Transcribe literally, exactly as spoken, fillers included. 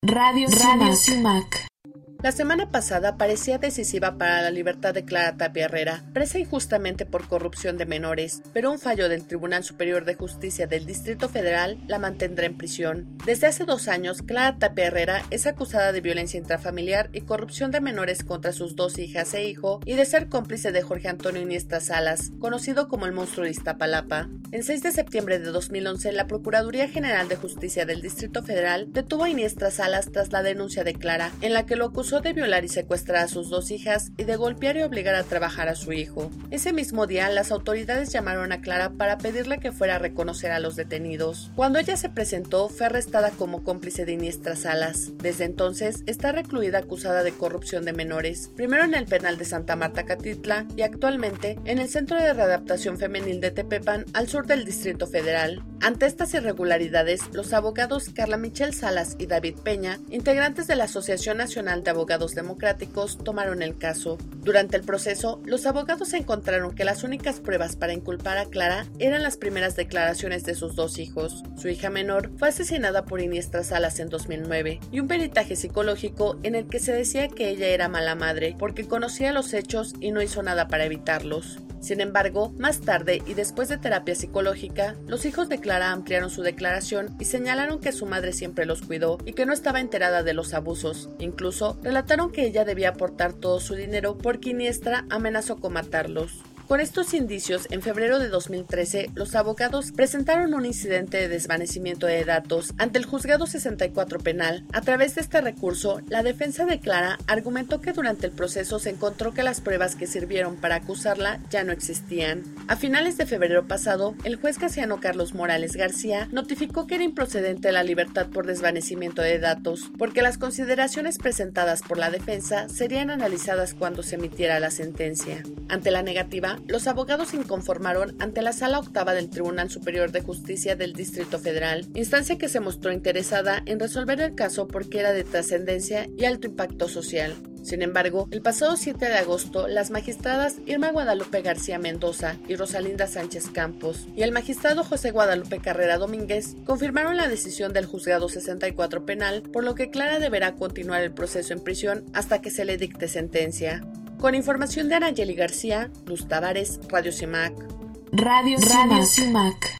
Radio, Radio CIMAC. La semana pasada parecía decisiva para la libertad de Clara Tapia Herrera, presa injustamente por corrupción de menores, pero un fallo del Tribunal Superior de Justicia del Distrito Federal la mantendrá en prisión. Desde hace dos años, Clara Tapia Herrera es acusada de violencia intrafamiliar y corrupción de menores contra sus dos hijas e hijo y de ser cómplice de Jorge Antonio Iniestra Salas, conocido como el monstruo de Iztapalapa. El seis de septiembre de dos mil once, la Procuraduría General de Justicia del Distrito Federal detuvo a Iniestra Salas tras la denuncia de Clara, en la que lo acusó de violar y secuestrar a sus dos hijas y de golpear y obligar a trabajar a su hijo. Ese mismo día, las autoridades llamaron a Clara para pedirle que fuera a reconocer a los detenidos. Cuando ella se presentó, fue arrestada como cómplice de Iniestra Salas. Desde entonces, está recluida acusada de corrupción de menores, primero en el penal de Santa Marta Catitla y actualmente en el Centro de Readaptación Femenil de Tepepan, al sur del Distrito Federal. Ante estas irregularidades, los abogados Carla Michelle Salas y David Peña, integrantes de la Asociación Nacional de Abogados Democráticos, tomaron el caso. Durante el proceso, los abogados encontraron que las únicas pruebas para inculpar a Clara eran las primeras declaraciones de sus dos hijos. Su hija menor fue asesinada por Iniestra Salas en dos mil nueve y un peritaje psicológico en el que se decía que ella era mala madre porque conocía los hechos y no hizo nada para evitarlos. Sin embargo, más tarde y después de terapia psicológica, los hijos de Clara ampliaron su declaración y señalaron que su madre siempre los cuidó y que no estaba enterada de los abusos. Incluso relataron que ella debía aportar todo su dinero porque Iniestra amenazó con matarlos. Con estos indicios, en febrero de dos mil trece, los abogados presentaron un incidente de desvanecimiento de datos ante el Juzgado sesenta y cuatro Penal. A través de este recurso, la defensa de Clara argumentó que durante el proceso se encontró que las pruebas que sirvieron para acusarla ya no existían. A finales de febrero pasado, el juez Casiano Carlos Morales García notificó que era improcedente la libertad por desvanecimiento de datos, porque las consideraciones presentadas por la defensa serían analizadas cuando se emitiera la sentencia. Ante la negativa, los abogados se inconformaron ante la Sala Octava del Tribunal Superior de Justicia del Distrito Federal, instancia que se mostró interesada en resolver el caso porque era de trascendencia y alto impacto social. Sin embargo, el pasado siete de agosto, las magistradas Irma Guadalupe García Mendoza y Rosalinda Sánchez Campos y el magistrado José Guadalupe Carrera Domínguez confirmaron la decisión del Juzgado sesenta y cuatro Penal, por lo que Clara deberá continuar el proceso en prisión hasta que se le dicte sentencia. Con información de Anayeli García, Luz Tavares, Radio CIMAC. Radio, Radio CIMAC.